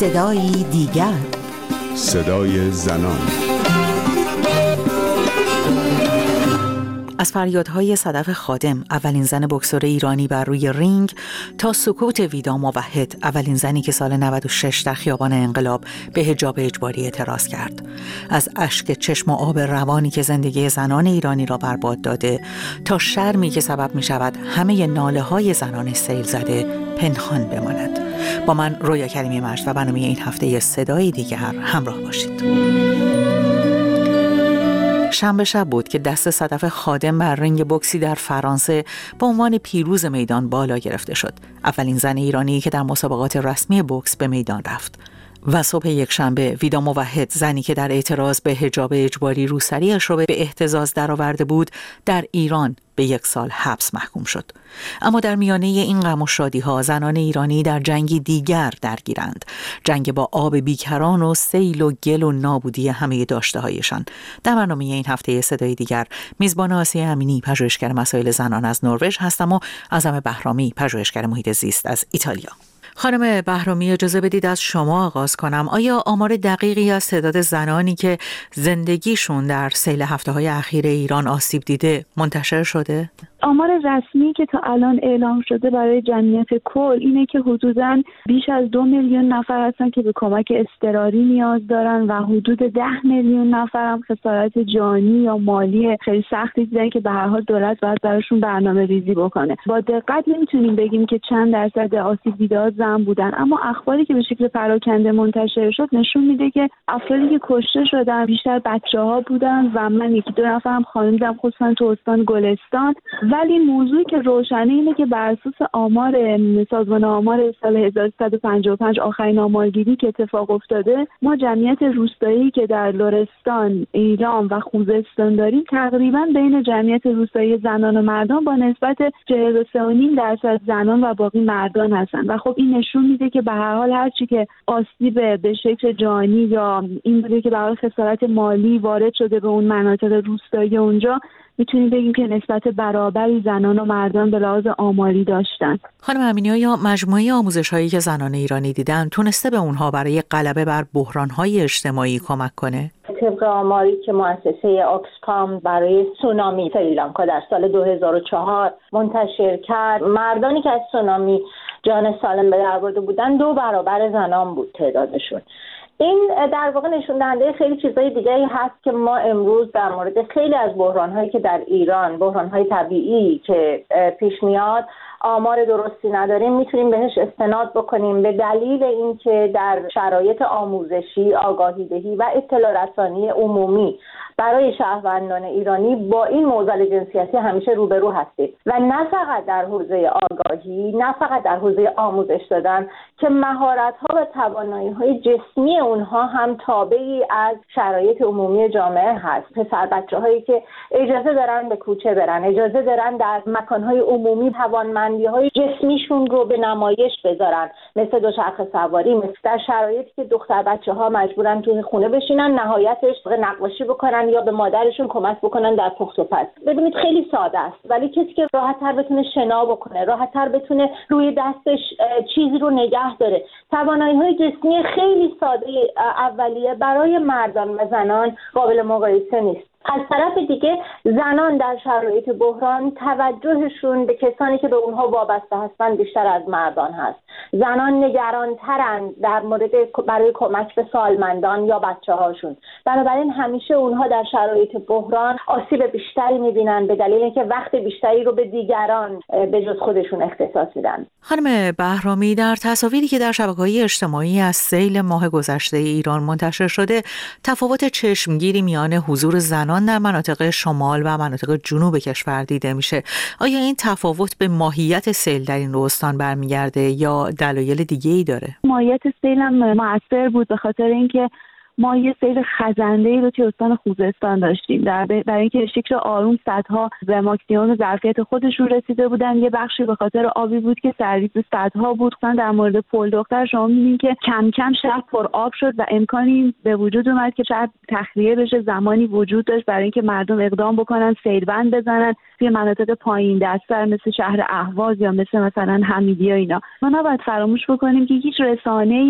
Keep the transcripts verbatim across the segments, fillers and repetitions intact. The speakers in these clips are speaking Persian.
صدایی دیگر، صدای زنان. از فریادهای صدف خادم، اولین زن بوکسور ایرانی بر روی رینگ، تا سکوت ویدا موحد، اولین زنی که سال نود و شش در خیابان انقلاب به حجاب اجباری اعتراض کرد، از اشک چشم و آب روانی که زندگی زنان ایرانی را برباد داده، تا شرمی که سبب می شود همه ناله های زنان سیل زده پنهان بماند. با من رویا کریمی مجد و برنامه این هفته صدای دیگر همراه باشید. شنبه شب بود که دست صدف خادم بر رینگ بوکسی در فرانسه به عنوان پیروز میدان بالا گرفته شد. اولین زن ایرانی که در مسابقات رسمی بوکس به میدان رفت. و صبح یک شنبه ویدا موحد، زنی که در اعتراض به حجاب اجباری روسری‌اش را به احتزاز درآورده بود، در ایران به یک سال حبس محکوم شد. اما در میانه این غم و شادی‌ها زنان ایرانی در جنگی دیگر درگیرند، جنگ با آب بیکران و سیل و گل و نابودی همه داشته‌هایشان. در برنامه این هفته صدای دیگر میزبان آسیه امینی، پژوهشگر مسائل زنان از نروژ هستم و اعظم بهرامی، پژوهشگر محیط زیست از ایتالیا. خانم بهرامی، اجازه بدید از شما آغاز کنم. آیا آمار دقیقی از تعداد زنانی که زندگیشون در سیل هفته‌های اخیر ایران آسیب دیده منتشر شده؟ آمار رسمی که تا الان اعلام شده برای جمعیت کل اینه که حدوداً بیش از دو میلیون نفر هستن که به کمک اضطراری نیاز دارن و حدود ده میلیون نفر هم خسارت جانی یا مالی خیلی سختی دیدن که به هر حال دولت باید براشون برنامه ریزی بکنه. با دقت نمیتونیم بگیم که چند درصد آسیب دیده زن بودن، اما اخباری که به شکل پراکنده منتشر شد نشون میده که افرادی که کشته شدن بیشتر بچه‌ها بودن و من یکی دو نفرم خانم دیدم، خصوصا تو استان گلستان. ولی موضوعی که روشنه اینه که بر اساس آمار سازمان آمار سال هزار و سیصد و پنجاه و پنج آخرین آمارگیری که اتفاق افتاده، ما جمعیت روستایی که در لرستان، ایلام و خوزستان داریم تقریبا بین جمعیت روستایی زنان و مردان با نسبت چهل و سه و نیم درصد زنان و باقی مردان هستن و خب این نشون میده که به هر حال هرچی که آسیب به شکل جانی یا این بوده که برای خسارت مالی وارد شده به اون مناطق روستایی اونجا، میتونیم بگیم که نسبت برابری زنان و مردان به لحاظ آماری داشتن. خانم امینی، یا مجموعه آموزش‌هایی که زنان ایرانی دیدن تونسته به اونها برای غلبه بر بحران‌های اجتماعی کمک کنه؟ طبق آماری که مؤسسه آکسفام برای سونامی سریلانکا در سال دو هزار و چهار منتشر کرد، مردانی که از سونامی جان سالم به در برده بودن دو برابر زنان بود تعدادشون. این در واقع نشون دهنده خیلی چیزای دیگری هست که ما امروز در مورد خیلی از بحران‌هایی که در ایران، بحران‌های طبیعی که پیش میاد، آمار درستی نداریم، میتونیم بهش استناد بکنیم به دلیل اینکه در شرایط آموزشی، آگاهی دهی و اطلاع رسانی عمومی برای شهروندان ایرانی با این معضل جنسیتی همیشه روبرو هستیم و نه فقط در حوزه آگاهی، نه فقط در حوزه آموزش دادن، که مهارت‌ها و توانایی‌های جسمی اونها هم تابعی از شرایط عمومی جامعه هست. پسر بچه‌هایی که اجازه دارن به کوچه برن، اجازه دارن در مکان‌های عمومی توانمندی‌های جسمیشون رو به نمایش بذارن، مثل دوچرخه سواری، مثل در شرایطی که دختر بچه‌ها مجبورن توی خونه بشینن، نهایتش نقاشی بکنن یا به مادرشون کمک بکنن در پخت و پز. ببینید خیلی ساده است، ولی کسی که راحت‌تر بتونه شنا بکنه، راحت‌تر بتونه روی دستش چیزی رو نگه داره، توانایی‌های جسمی خیلی ساده اولیه برای مردان و زنان قابل مقایسه نیست. از طرف دیگه زنان در شرایط بحران توجهشون به کسانی که به اونها وابسته هستن بیشتر از مردان هست. زنان نگرانترند در مورد برای کمک به سالمندان یا بچه هاشون. بنابراین همیشه اونها در شرایط بحران آسیب بیشتری میبینن به دلیل اینکه وقت بیشتری رو به دیگران به جز خودشون اختصاص میدن. خانم بهرامی، در تصاویری که در شبکه‌های اجتماعی از سیل ماه گذشته ایران منتشر شده، تفاوت چشمگیری میان حضور زنان در مناطق شمال و مناطق جنوب کشور دیده میشه. آیا این تفاوت به ماهیت سیل در این استان برمیگرده یا دلایل دیگه‌ای داره؟ ماهیت سیل هم مؤثر بود به خاطر اینکه ما یه سیل خزنده‌ای رو توی استان خوزستان داشتیم. در برای اینکه شکل آروم سدها به ماکسیمم ظرفیت خودشون رسیده بودن، یه بخشی به خاطر آبی بود که سرویس سدها بود. مثلا در مورد پل دختر شما می‌بینید که کم کم شهر پر آب شد و امکانی به وجود اومد که شهر تخلیه بشه. زمانی وجود داشت برای اینکه مردم اقدام بکنن، سیلبند بزنن توی مناطق پایین دست‌تر مثل شهر اهواز یا مثل مثلا حمیدیه اینا. ما نباید فراموش بکنیم که هیچ رسانه‌ای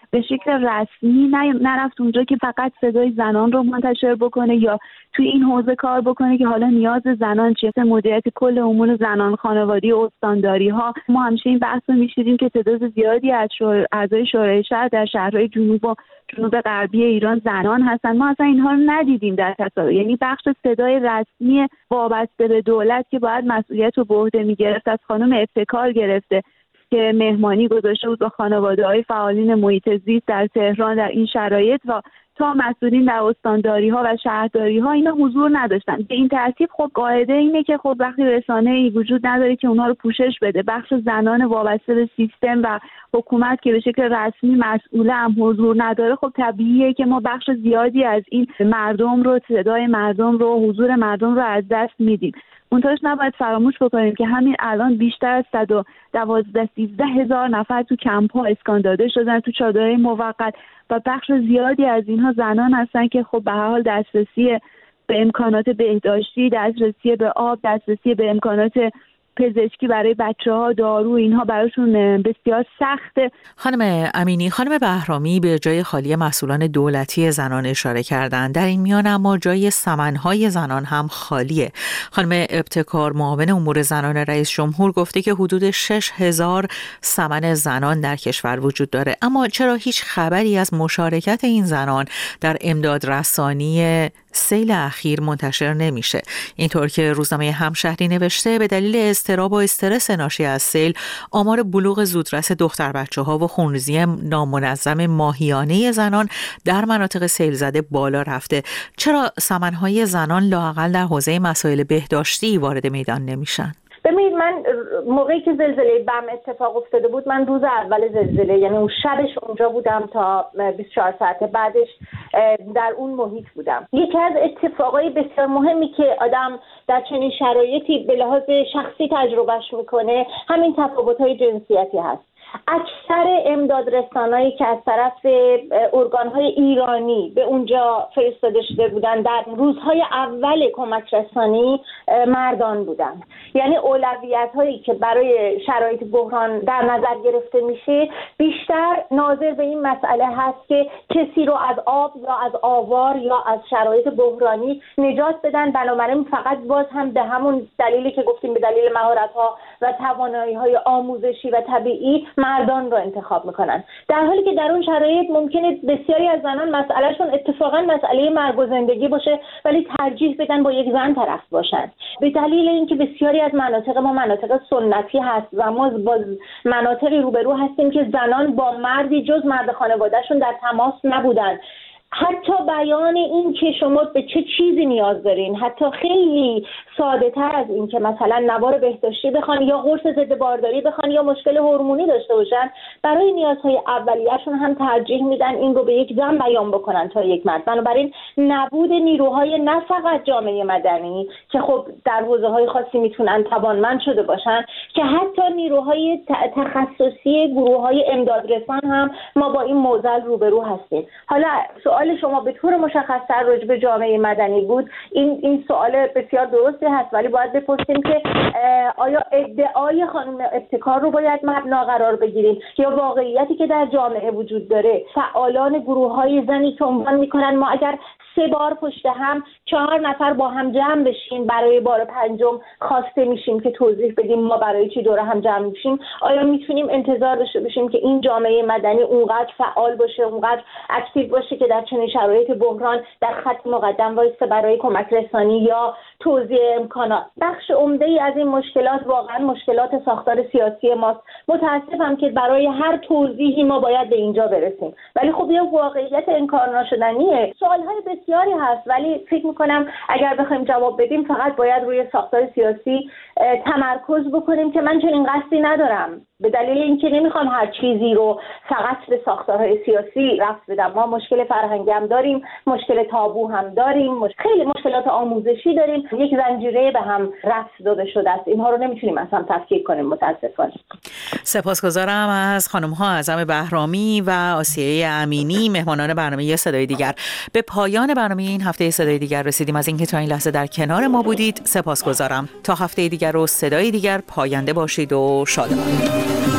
به شکل رسمی نرفت اونجا که فقط صدای زنان رو منتشر بکنه یا توی این حوزه کار بکنه که حالا نیاز زنان چیه، مدیریت کل امور زنان، خانوادگی، استانداری ها. ما همیشه این بحث رو می‌شنیدیم که تعداد زیادی از شور... اعضای شورای شهر در شهرهای جنوب و جنوب غربی ایران زنان هستن. ما اصلا اینها رو ندیدیم در تصاویر، یعنی بخش صدای رسمی وابسته به دولت که باید مسئولیت رو به عهده می‌گرفت از خانم ابتکار گرفته که مهمانی گذاشته بود با خانواده‌های فعالین محیط زیست در تهران در این شرایط و تا مسئولین در استانداری‌ها و شهرداری‌ها اینا حضور نداشتن. به این ترتیب خب قاعده اینه که خب وقتی رسانه‌ای وجود نداره که اونها رو پوشش بده، بخش زنان وابسته به سیستم و حکومت که به شکل رسمی مسئول هم حضور نداره، خب طبیعیه که ما بخش زیادی از این مردم رو، صدای مردم رو، حضور مردم رو از دست میدیم. منتهاش نباید فراموش بکنیم که همین الان بیشتر از صد و دوازده سیزده هزار نفر تو کمپ ها اسکان داده شدن، تو چادرهای موقت، و بخش زیادی از اینها زنان هستن که خب به هر حال دسترسی به امکانات بهداشتی، دسترسی به آب، دسترسی به امکانات پزشکی برای بچه‌ها، دارو، اینها براشون بسیار سخته. خانم امینی، خانم بهرامی به جای خالی مسئولان دولتی زنان اشاره کردند. در این میان اما جای سمن‌های زنان هم خالیه. خانم ابتکار، معاون امور زنان رئیس جمهور، گفته که حدود شش هزار سمن زنان در کشور وجود داره، اما چرا هیچ خبری از مشارکت این زنان در امداد رسانی سیل اخیر منتشر نمیشه؟ اینطور که روزنامه همشهری نوشته به دلیل اضطراب و استرس ناشی از سیل آمار بلوغ زودرس دختر بچه ها و خونریزی نامنظم ماهیانه زنان در مناطق سیل زده بالا رفته. چرا سمن‌های زنان لااقل در حوزه مسائل بهداشتی وارد میدان نمیشن؟ ببینید، من موقعی که زلزله بم اتفاق افتاده بود، من روز اول زلزله، یعنی اون شبش اونجا بودم تا بیست و چهار ساعت بعدش در اون محیط بودم. یکی از اتفاقای بسیار مهمی که آدم در چنین شرایطی به لحاظ شخصی تجربهش میکنه همین تفاوت‌های جنسیتی هست. اکثر امداد رسانایی که از طرف ارگان‌های ایرانی به اونجا فرستاده شده بودن در روزهای اول کمک رسانی مردان بودن. یعنی اولویت‌هایی که برای شرایط بحران در نظر گرفته میشه بیشتر ناظر به این مسئله هست که کسی رو از آب یا از آوار یا از شرایط بحرانی نجات بدن. بنابراین فقط باز هم به همون دلیلی که گفتیم، به دلیل مهارت‌ها و توانایی‌های آموزشی و طبیعی مردان رو انتخاب میکنن، در حالی که در اون شرایط ممکنه بسیاری از زنان مسئلهشون اتفاقا مسئله مرگ و زندگی باشه ولی ترجیح بدن با یک زن طرف باشن، به دلیل اینکه بسیاری از مناطق ما مناطق سنتی هست و ما با مناطقی روبرو هستیم که زنان با مردی جز مرد خانوادهشون در تماس نبودن. حتی بیان این که شما به چه چیزی نیاز دارین، حتی خیلی ساده تر از این که مثلا نوار بهداشتی بخوان یا قرص ضد بارداری بخوان یا مشکل هورمونی داشته باشن، برای نیازهای اولیه‌شون هم ترجیح میدن این رو به یک زن بیان بکنن تا یک مرد. بنابراین نبود نیروهای نه فقط جامعه مدنی که خب در حوزه‌های خاصی میتونن توانمند شده باشن، که حتی نیروهای تخصصی گروه‌های امدادرسان هم ما با این معضل روبرو هستیم. حالا سوال شما به طور مشخص‌تر راجع به جامعه مدنی بود. این این سوال بسیار درستی هست، ولی باید بپرسیم که آیا ادعای خانم ابتکار رو باید مبنا قرار بگیریم یا واقعیتی که در جامعه وجود داره؟ فعالان گروه‌های زنی که عنوان می‌کنن ما اگر سه بار پشت هم چهار نفر با هم جمع بشیم برای بار پنجم خواسته میشیم که توضیح بدیم ما برای چی دور هم جمع میشیم، آیا میتونیم انتظار داشته باشیم که این جامعه مدنی اونقدر فعال باشه، اونقدر اکتیو باشه که در چنین شرایط بحران در خط مقدم وایسته برای کمک رسانی یا توزیع امکانات؟ بخش عمده‌ای از این مشکلات واقعا مشکلات ساختار سیاسی ماست. متاسفم که برای هر توضیحی ما باید به اینجا برسیم، ولی خب یه واقعیت انکار ناشدنیه. سوال‌های بسیاری هست ولی فکر میکنم اگر بخوایم جواب بدیم فقط باید روی ساختار سیاسی تمرکز بکنیم که من چنین قصدی ندارم، به دلیل اینکه نمیخوام هر چیزی رو فقط به ساختارهای سیاسی رفت بدم. ما مشکل فرهنگی هم داریم، مشکل تابو هم داریم، مشکل خیلی مشکلات آموزشی داریم، یک زنجیره به هم رفت داده شده است. اینها رو نمیتونیم اصلا تفکیک کنیم متاسفانه. سپاسگزارم از خانم ها اعظم بهرامی و آسیه امینی، مهمانان برنامه صدای دیگر. به پایان برنامه این هفته صدای دیگر رسیدیم. از اینکه تا این لحظه در کنار ما بودید سپاسگزارم. تا هفته دیگر و صدای دیگر پاینده باشید و شادمان.